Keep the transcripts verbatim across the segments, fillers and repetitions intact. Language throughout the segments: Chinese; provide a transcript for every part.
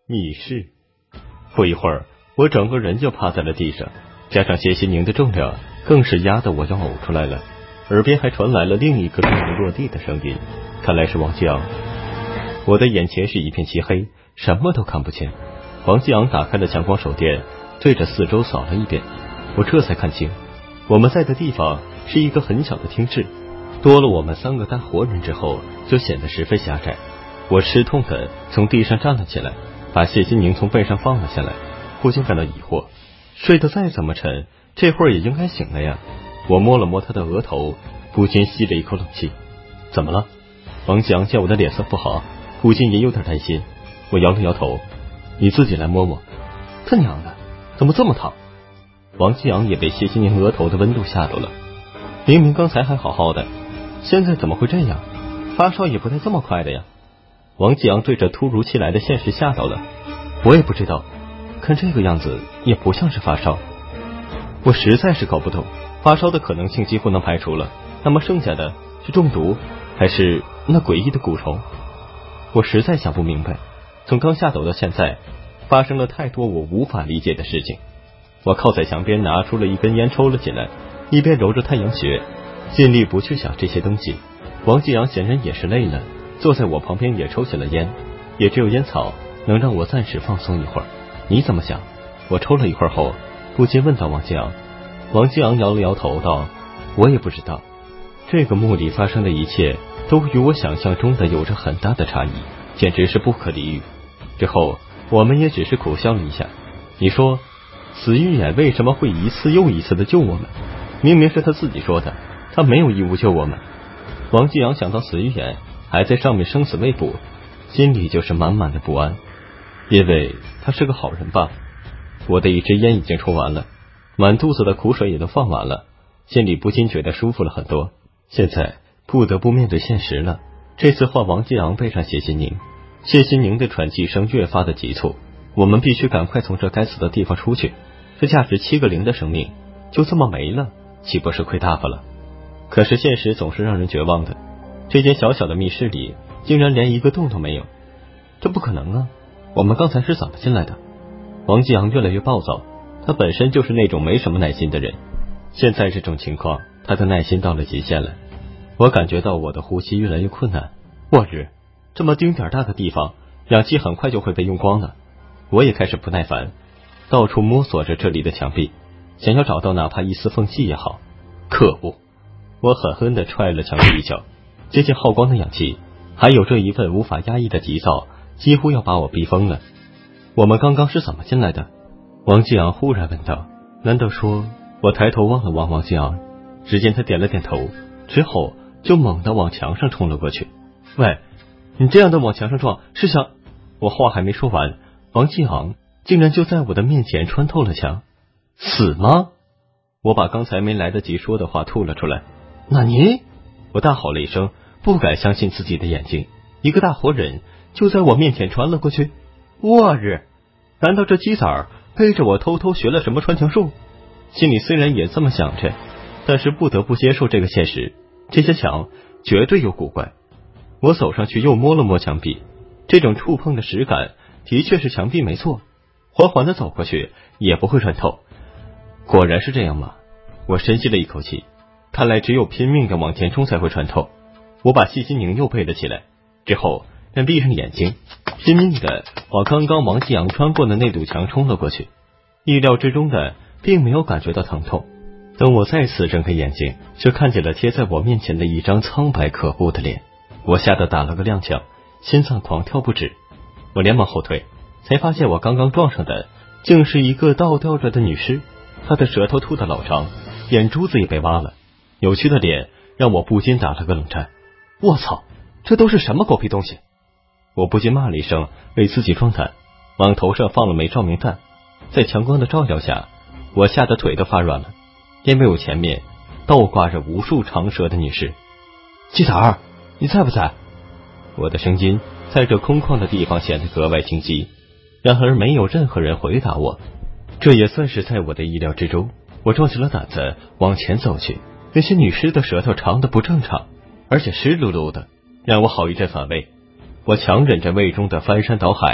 密室。不一会儿，我整个人就趴在了地上，加上谢希宁的重量，更是压得我要呕出来了。耳边还传来了另一个命令落地的声音，看来是王继昂。我的眼前是一片漆黑，什么都看不清。王继昂打开了强光手电，对着四周扫了一遍，我这才看清，我们在的地方是一个很小的厅室，多了我们三个大活人之后，就显得十分狭窄。我吃痛的从地上站了起来，把谢心宁从背上放了下来。顾军感到疑惑，睡得再怎么沉，这会儿也应该醒了呀。我摸了摸他的额头，顾军吸了一口冷气。怎么了？王继昂见我的脸色不好，顾军也有点担心。我摇了摇头，你自己来摸摸。他娘的，怎么这么烫？王继昂也被谢心宁额头的温度吓到了，明明刚才还好好的，现在怎么会这样？发烧也不带这么快的呀。王继昂对这突如其来的现实吓到了，我也不知道，看这个样子也不像是发烧。我实在是搞不懂，发烧的可能性几乎能排除了，那么剩下的是中毒，还是那诡异的蛊虫？我实在想不明白，从刚下抖到现在，发生了太多我无法理解的事情。我靠在墙边拿出了一根烟抽了起来，一边揉着太阳穴，尽力不去想这些东西。王继阳显然也是累了，坐在我旁边也抽起了烟，也只有烟草能让我暂时放松一会儿。你怎么想？我抽了一会儿后，不禁问到王继阳。王继阳摇了摇头道，我也不知道，这个墓里发生的一切都与我想象中的有着很大的差异，简直是不可理喻。之后我们也只是苦笑了一下。你说死鱼眼为什么会一次又一次的救我们？明明是他自己说的，他没有义务救我们。王继阳想到死鱼眼还在上面生死未卜，心里就是满满的不安，因为他是个好人吧。我的一支烟已经抽完了，满肚子的苦水也都放完了，心里不禁觉得舒服了很多。现在不得不面对现实了，这次换王继阳背上谢心宁。谢心宁的喘气声越发的急促，我们必须赶快从这该死的地方出去，这价值七个零的生命就这么没了，岂不是亏大发了？可是现实总是让人绝望的，这间小小的密室里竟然连一个洞都没有，这不可能啊！我们刚才是怎么进来的？王继阳越来越暴躁，他本身就是那种没什么耐心的人，现在这种情况他的耐心到了极限了。我感觉到我的呼吸越来越困难，我日，这么丁点大的地方，氧气很快就会被用光的。我也开始不耐烦，到处摸索着这里的墙壁，想要找到哪怕一丝缝隙也好。可恶！我狠狠地踹了墙壁一脚，接近耗光的氧气，还有这一份无法压抑的急躁，几乎要把我逼疯了。我们刚刚是怎么进来的？王继阳忽然问道。难道说？我抬头望了望王继阳，只见他点了点头，之后就猛地往墙上冲了过去。喂，你这样的往墙上撞是想……我话还没说完，王继昂竟然就在我的面前穿透了墙。死吗？我把刚才没来得及说的话吐了出来。那你……我大吼了一声，不敢相信自己的眼睛，一个大活人就在我面前穿了过去。我日，难道这鸡崽儿背着我偷偷学了什么穿墙术？心里虽然也这么想着，但是不得不接受这个现实，这些墙绝对有古怪。我走上去又摸了摸墙壁，这种触碰的实感的确是墙壁没错，缓缓的走过去也不会穿透。果然是这样吗？我深吸了一口气，看来只有拼命的往前冲才会穿透。我把谢心宁又背了起来，之后便闭上眼睛，拼命的往刚刚王继阳穿过的那堵墙冲了过去。意料之中的并没有感觉到疼痛，等我再次睁开眼睛，却看见了贴在我面前的一张苍白可怖的脸。我吓得打了个踉跄，心脏狂跳不止。我连忙后退，才发现我刚刚撞上的竟是一个倒吊着的女尸，她的舌头吐得老长，眼珠子也被挖了，扭曲的脸让我不禁打了个冷战。我操，这都是什么狗屁东西！我不禁骂了一声，为自己壮胆，往头上放了枚照明弹。在强光的照耀下，我吓得腿都发软了，因为我前面倒挂着无数长舌的女尸。鸡崽儿，你在不在？我的声音在这空旷的地方显得格外清晰，然而没有任何人回答我。这也算是在我的意料之中。我壮起了胆子往前走去，那些女尸的舌头长得不正常，而且湿漉漉的，让我好一阵反胃。我强忍着胃中的翻山倒海，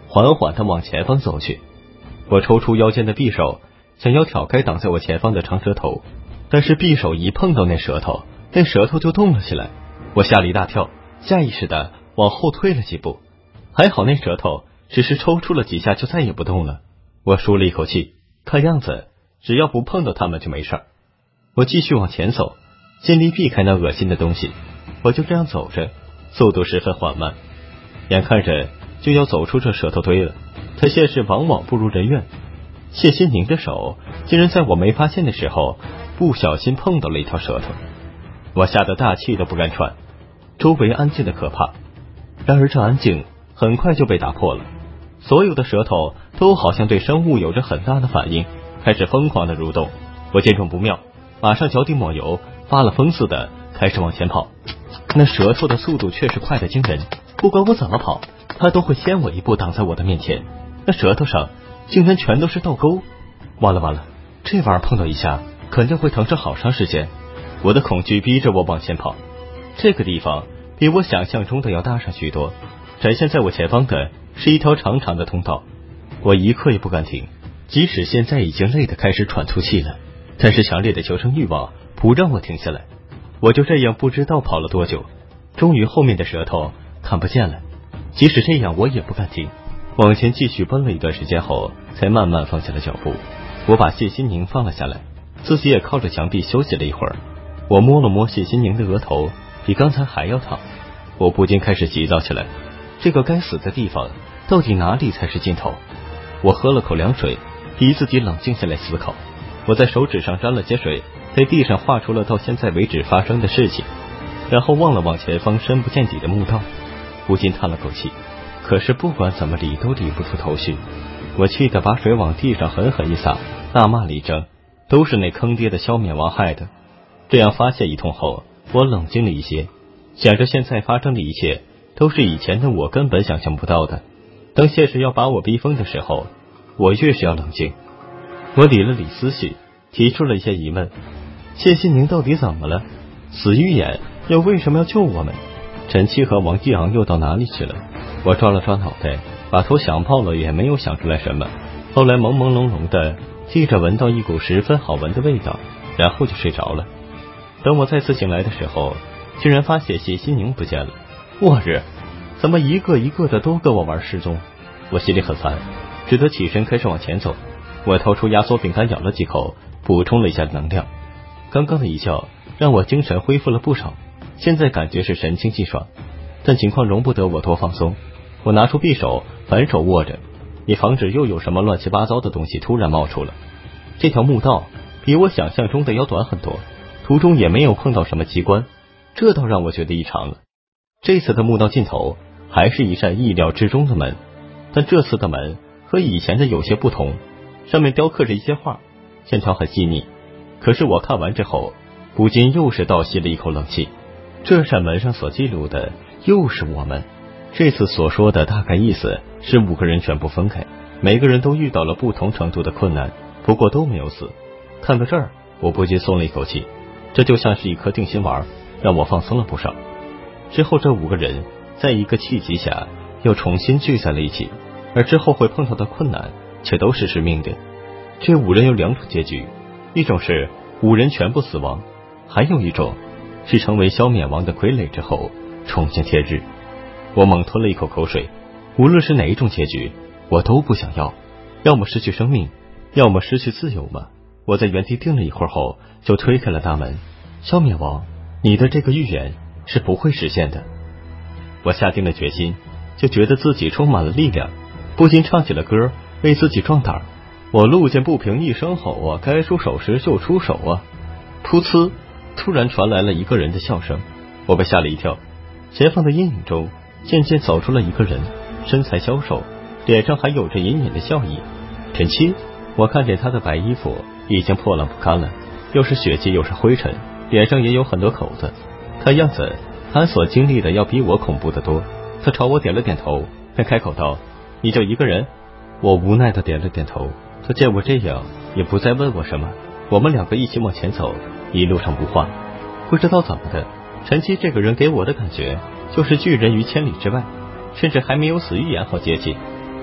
缓缓地往前方走去。我抽出腰间的匕首，想要挑开挡在我前方的长舌头，但是匕首一碰到那舌头，那舌头就动了起来。我吓了一大跳，下意识地往后退了几步，还好那舌头只是抽出了几下就再也不动了。我舒了一口气，看样子只要不碰到他们就没事。我继续往前走，尽力避开那恶心的东西。我就这样走着，速度十分缓慢，眼看着就要走出这舌头堆了。可现实往往不如人愿，谢心宁的手竟然在我没发现的时候不小心碰到了一条舌头。我吓得大气都不敢喘，周围安静的可怕。然而这安静很快就被打破了，所有的舌头都好像对生物有着很大的反应，开始疯狂的蠕动。我见状不妙，马上脚底抹油，发了疯似的开始往前跑。那舌头的速度确实快得惊人，不管我怎么跑，它都会先我一步挡在我的面前。那舌头上竟然全都是倒钩，完了完了，这玩意儿碰到一下肯定会疼上好长时间。我的恐惧逼着我往前跑，这个地方比我想象中的要大上许多，展现在我前方的是一条长长的通道。我一刻也不敢停，即使现在已经累得开始喘粗气了，但是强烈的求生欲望不让我停下来。我就这样不知道跑了多久，终于后面的舌头看不见了，即使这样我也不敢停，往前继续奔了一段时间后才慢慢放下了脚步。我把谢心宁放了下来，自己也靠着墙壁休息了一会儿。我摸了摸谢心宁的额头，比刚才还要烫。我不禁开始急躁起来，这个该死的地方到底哪里才是尽头？我喝了口凉水，逼自己冷静下来思考。我在手指上沾了些水，在地上画出了到现在为止发生的事情，然后望了望前方深不见底的墓道，不禁叹了口气。可是不管怎么理都理不出头绪。我气得把水往地上狠狠一撒，大骂了一声，都是那坑爹的消灭王害的。这样发泄一通后，我冷静了一些，想着现在发生的一切都是以前的我根本想象不到的。当现实要把我逼疯的时候，我越是要冷静。我理了理思绪，提出了一些疑问。谢心宁到底怎么了？死鱼眼又为什么要救我们？陈七和王继昂又到哪里去了？我抓了抓脑袋，把头想爆了也没有想出来什么。后来朦朦胧胧的记着闻到一股十分好闻的味道，然后就睡着了。等我再次醒来的时候，竟然发现谢心宁不见了。我日，怎么一个一个的都跟我玩失踪？我心里很烦，只得起身开始往前走。我掏出压缩饼干咬了几口，补充了一下能量。刚刚的一觉让我精神恢复了不少，现在感觉是神清气爽，但情况容不得我多放松。我拿出匕首反手握着，以防止又有什么乱七八糟的东西突然冒出了。这条墓道比我想象中的要短很多，途中也没有碰到什么奇观，这倒让我觉得异常了。这次的墓道尽头还是一扇意料之中的门，但这次的门和以前的有些不同，上面雕刻着一些画，线条很细腻。可是我看完之后，不禁又是倒吸了一口冷气。这扇门上所记录的又是我们。这次所说的大概意思是五个人全部分开，每个人都遇到了不同程度的困难，不过都没有死。看到这儿，我不禁松了一口气，这就像是一颗定心丸，让我放松了不少。之后这五个人在一个契机下又重新聚在了一起，而之后会碰到的困难却都是致命的。这五人有两种结局，一种是五人全部死亡，还有一种是成为消灭王的傀儡之后重见天日。我猛吞了一口口水，无论是哪一种结局我都不想要，要么失去生命，要么失去自由嘛。我在原地定了一会儿后就推开了大门。消灭王，你的这个预言是不会实现的。我下定了决心，就觉得自己充满了力量，不禁唱起了歌为自己壮胆。我路见不平一声吼啊，该出手时就出手啊。噗呲，突然传来了一个人的笑声，我被吓了一跳。前方的阴影中渐渐走出了一个人，身材消瘦，脸上还有着隐隐的笑意。陈七，我看见他的白衣服已经破烂不堪了，又是血迹又是灰尘，脸上也有很多口子，看样子他所经历的要比我恐怖得多。他朝我点了点头，便开口道：你就一个人？我无奈的点了点头。他见我这样也不再问我什么，我们两个一起往前走，一路上无话。不知道怎么的，陈七这个人给我的感觉就是拒人于千里之外，甚至还没有死预言好接近。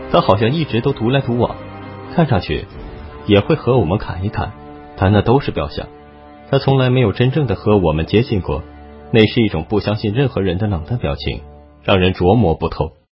他好像一直都独来独往，看上去也会和我们侃一侃，但那都是表象。他从来没有真正的和我们接近过，那是一种不相信任何人的冷淡表情，让人琢磨不透。